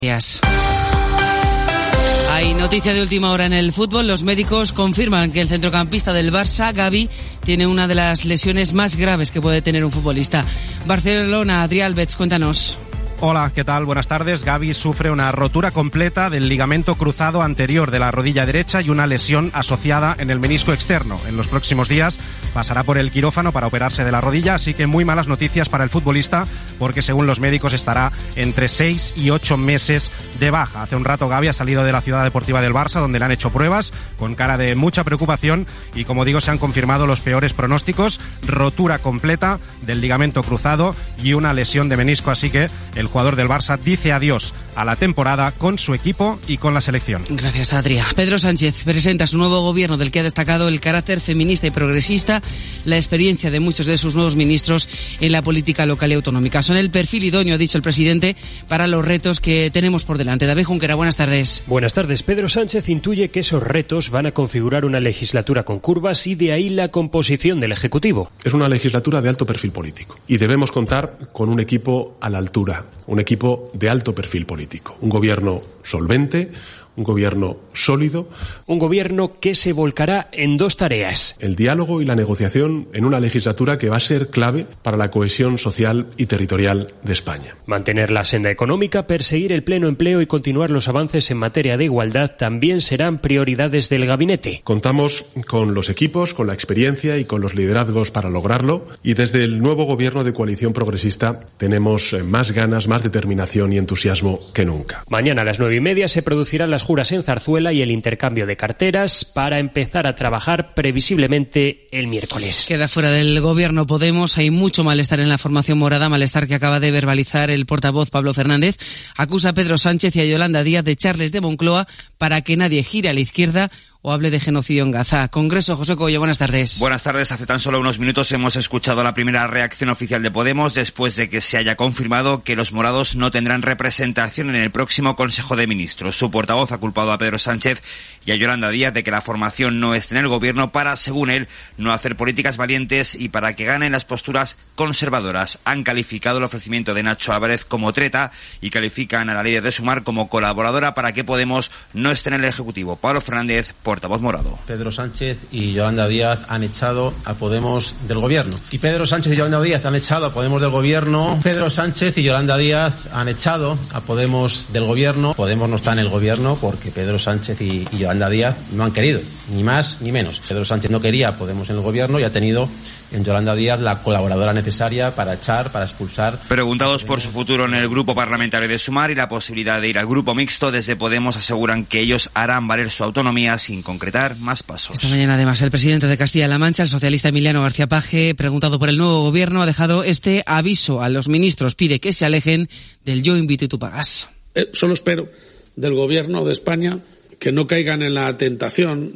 Hay noticia de última hora en el fútbol. Los médicos confirman que el centrocampista del Barça, Gavi, tiene una de las lesiones más graves que puede tener un futbolista. Barcelona, Adrià Alves, cuéntanos. Hola, ¿qué tal? Buenas tardes. Gavi sufre una rotura completa del ligamento cruzado anterior de la rodilla derecha y una lesión asociada en el menisco externo. En los próximos días pasará por el quirófano para operarse de la rodilla, así que muy malas noticias para el futbolista, porque según los médicos estará entre 6 y 8 meses de baja. Hace un rato Gavi ha salido de la Ciudad Deportiva del Barça, donde le han hecho pruebas con cara de mucha preocupación y, como digo, se han confirmado los peores pronósticos: rotura completa del ligamento cruzado y una lesión de menisco, así que el jugador del Barça dice adiós a la temporada con su equipo y con la selección. Gracias, Adrià. Pedro Sánchez presenta su nuevo gobierno, del que ha destacado el carácter feminista y progresista, la experiencia de muchos de sus nuevos ministros en la política local y autonómica. Son el perfil idóneo, ha dicho el presidente, para los retos que tenemos por delante. David Junquera, buenas tardes. Buenas tardes. Pedro Sánchez intuye que esos retos van a configurar una legislatura con curvas, y de ahí la composición del Ejecutivo. Es una legislatura de alto perfil político y debemos contar con un equipo a la altura, un equipo de alto perfil político, un gobierno solvente, un gobierno sólido. Un gobierno que se volcará en dos tareas: el diálogo y la negociación en una legislatura que va a ser clave para la cohesión social y territorial de España. Mantener la senda económica, perseguir el pleno empleo y continuar los avances en materia de igualdad también serán prioridades del gabinete. Contamos con los equipos, con la experiencia y con los liderazgos para lograrlo, y desde el nuevo gobierno de coalición progresista tenemos más ganas, más determinación y entusiasmo que nunca. Mañana a las 9:30 se producirán las juras en Zarzuela y el intercambio de carteras para empezar a trabajar previsiblemente el miércoles. Queda fuera del gobierno Podemos. Hay mucho malestar en la formación morada, malestar que acaba de verbalizar el portavoz Pablo Fernández. Acusa a Pedro Sánchez y a Yolanda Díaz de echarles de Moncloa para que nadie gire a la izquierda o hable de genocidio en Gaza. Congreso, José Coello, buenas tardes. Buenas tardes. Hace tan solo unos minutos hemos escuchado la primera reacción oficial de Podemos después de que se haya confirmado que los morados no tendrán representación en el próximo Consejo de Ministros. Su portavoz ha culpado a Pedro Sánchez y a Yolanda Díaz de que la formación no esté en el gobierno para, según él, no hacer políticas valientes y para que ganen las posturas conservadoras. Han calificado el ofrecimiento de Nacho Álvarez como treta y califican a la líder de Sumar como colaboradora para que Podemos no esté en el Ejecutivo. Pablo Fernández, portavoz morado. Pedro Sánchez y Yolanda Díaz han echado a Podemos del gobierno. Y Pedro Sánchez y Yolanda Díaz han echado a Podemos del gobierno. Pedro Sánchez y Yolanda Díaz han echado a Podemos del gobierno. Podemos no está en el gobierno porque Pedro Sánchez y Yolanda Díaz no han querido, ni más ni menos. Pedro Sánchez no quería a Podemos en el gobierno y ha tenido en Yolanda Díaz la colaboradora necesaria para echar, para expulsar. Preguntados por su futuro en el grupo parlamentario de Sumar y la posibilidad de ir al grupo mixto, desde Podemos aseguran que ellos harán valer su autonomía sin concretar más pasos. Esta mañana, además, el presidente de Castilla-La Mancha, el socialista Emiliano García Paje, preguntado por el nuevo gobierno, ha dejado este aviso a los ministros. Pide que se alejen del yo invito y tú pagas. Solo espero del gobierno de España que no caigan en la tentación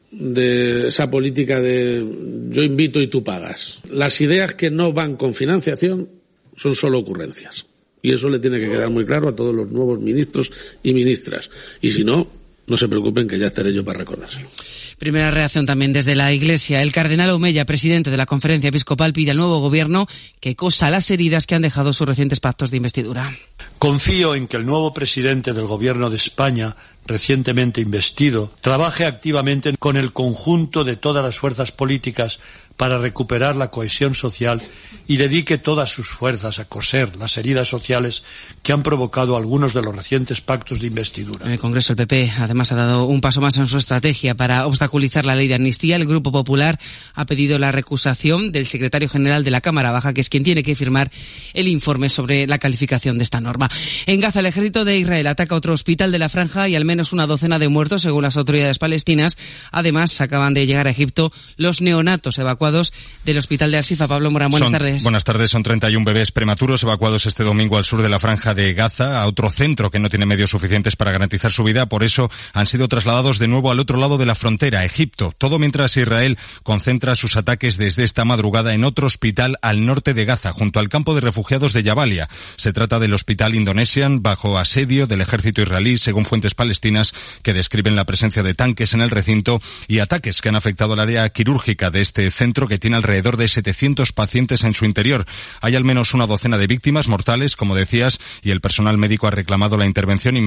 de esa política de yo invito y tú pagas. Las ideas que no van con financiación son solo ocurrencias. Y eso le tiene que quedar muy claro a todos los nuevos ministros y ministras. Y si no, no se preocupen que ya estaré yo para recordárselo. Primera reacción también desde la Iglesia. El cardenal Omeya, presidente de la Conferencia Episcopal, pide al nuevo gobierno que cosa las heridas que han dejado sus recientes pactos de investidura. Confío en que el nuevo presidente del Gobierno de España, recientemente investido, trabaje activamente con el conjunto de todas las fuerzas políticas para recuperar la cohesión social y dedique todas sus fuerzas a coser las heridas sociales que han provocado algunos de los recientes pactos de investidura. En el Congreso el PP además ha dado un paso más en su estrategia para obstaculizar la ley de amnistía. El Grupo Popular ha pedido la recusación del secretario general de la Cámara Baja, que es quien tiene que firmar el informe sobre la calificación de esta norma. En Gaza, el ejército de Israel ataca otro hospital de la franja y al menos una docena de muertos, según las autoridades palestinas. Además, acaban de llegar a Egipto los neonatos evacuados del hospital de Al-Shifa. Pablo Morán, buenas tardes. Buenas tardes. Son 31 bebés prematuros evacuados este domingo al sur de la franja de Gaza, a otro centro que no tiene medios suficientes para garantizar su vida. Por eso han sido trasladados de nuevo al otro lado de la frontera, Egipto. Todo mientras Israel concentra sus ataques desde esta madrugada en otro hospital al norte de Gaza, junto al campo de refugiados de Jabalia. Se trata del Hospital Indonesian, bajo asedio del ejército israelí, según fuentes palestinas que describen la presencia de tanques en el recinto y ataques que han afectado al área quirúrgica de este centro centro que tiene alrededor de 700 pacientes en su interior. Hay al menos una docena de víctimas mortales, como decías, y el personal médico ha reclamado la intervención